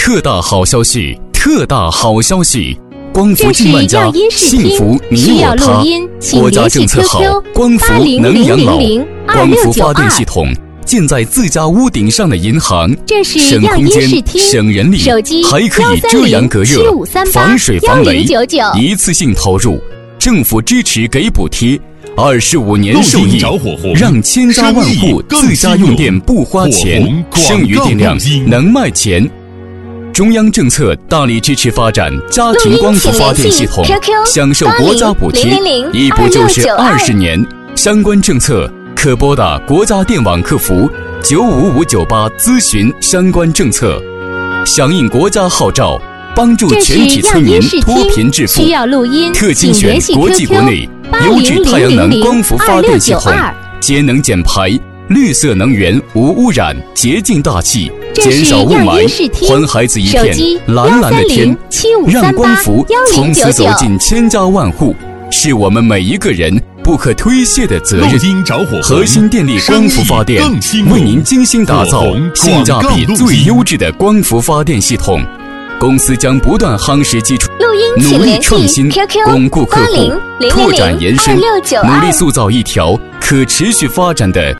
特大好消息！特大好消息！光伏进万家，幸福你我他。国家政策好，光伏能养老。光伏发电系统建在自家屋顶上的银行，省空间、省人力，还可以遮阳隔热、防水防雷，一次性投入，政府支持给补贴。25年受益，让千家万户自家用电不花钱，剩余电量能卖钱。中央政策大力支持发展家庭光伏发电系统，享受国家补贴，一补就是20年。相关政策可拨打国家电网客服95598咨询相关政策，响应国家号召，帮助全体村民脱贫致富。特精选国际国内优质太阳能光伏发电系统，节能减排，绿色能源，无污染，洁净大气，减少雾霾，还孩子一片蓝蓝的天，让光伏从此走进千家万户，是我们每一个人不可推卸的责任。核心电力光伏发电为您精心打造性价比最优质的光伏发电系统。公司将不断夯实基础，努力创新，巩固客户，拓展延伸，努力塑造一条可持续发展的